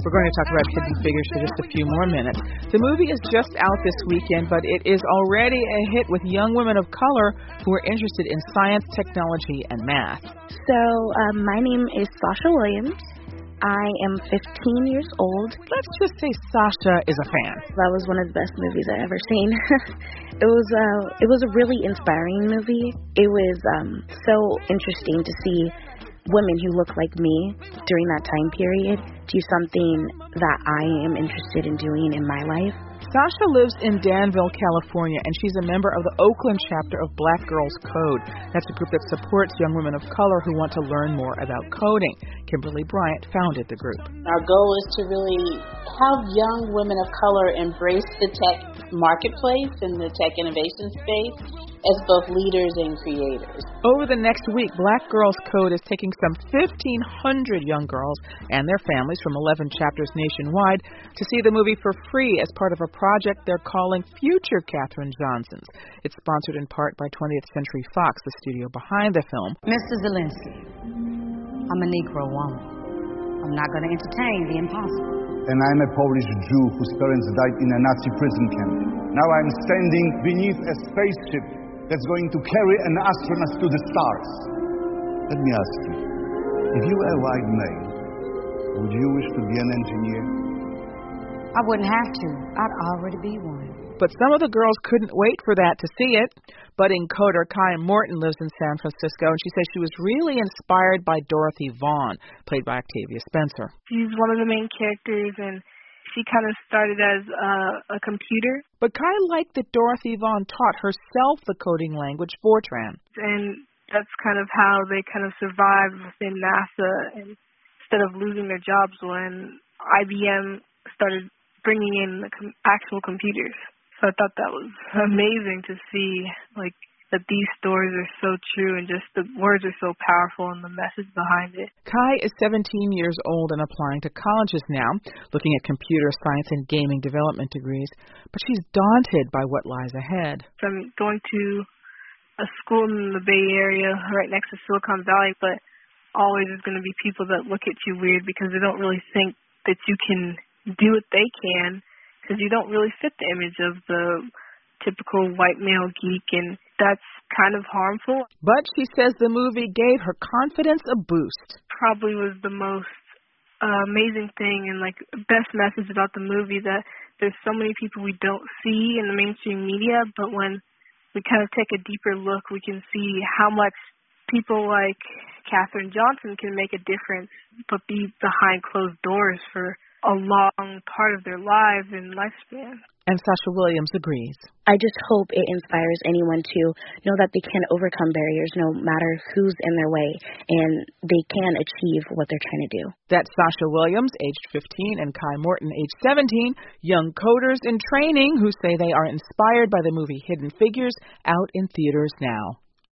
We're going to talk about Hidden Figures for just a few more minutes. The movie is just out this weekend, but it is already a hit with young women of color who are interested in science, technology, and math. So, my name is Sasha Williams. I am 15 years old. Let's just say Sasha is a fan. That was one of the best movies I've ever seen. It was a really inspiring movie. It was so interesting to see women who look like me during that time period do something that I am interested in doing in my life. Sasha lives in Danville, California, and she's a member of the Oakland chapter of Black Girls Code. That's a group that supports young women of color who want to learn more about coding. Kimberly Bryant founded the group. Our goal is to really have young women of color embrace the tech marketplace and the tech innovation space as both leaders and creators. Over the next week, Black Girls Code is taking some 1,500 young girls and their families from 11 chapters nationwide to see the movie for free as part of a project they're calling Future Katherine Johnsons. It's sponsored in part by 20th Century Fox, the studio behind the film. Mr. Zelensky, I'm a Negro woman. I'm not going to entertain the impossible. And I'm a Polish Jew whose parents died in a Nazi prison camp. Now I'm standing beneath a spaceship that's going to carry an astronaut to the stars. Let me ask you, if you were a white male, would you wish to be an engineer? I wouldn't have to. I'd already be one. But some of the girls couldn't wait for that to see it. Budding coder Kai Morton lives in San Francisco, and she says she was really inspired by Dorothy Vaughan, played by Octavia Spencer. She's one of the main characters, and she kind of started as a computer. But Kai liked that Dorothy Vaughan taught herself the coding language Fortran. And that's kind of how they kind of survived within NASA, and instead of losing their jobs when IBM started bringing in actual computers. So I thought that was amazing to see, like, that these stories are so true and just the words are so powerful and the message behind it. Kai is 17 years old and applying to colleges now, looking at computer science and gaming development degrees, but she's daunted by what lies ahead. So I'm going to a school in the Bay Area right next to Silicon Valley, but always there's going to be people that look at you weird because they don't really think that you can do what they can, because you don't really fit the image of the typical white male geek, and that's kind of harmful. But she says the movie gave her confidence a boost. Probably was the most amazing thing and, like, best message about the movie, that there's so many people we don't see in the mainstream media, but when we kind of take a deeper look, we can see how much people like Katherine Johnson can make a difference, but be behind closed doors for a long part of their lives and lifespan. And Sasha Williams agrees. I just hope it inspires anyone to know that they can overcome barriers no matter who's in their way, and they can achieve what they're trying to do. That's Sasha Williams, aged 15, and Kai Morton, aged 17, young coders in training who say they are inspired by the movie Hidden Figures, out in theaters now.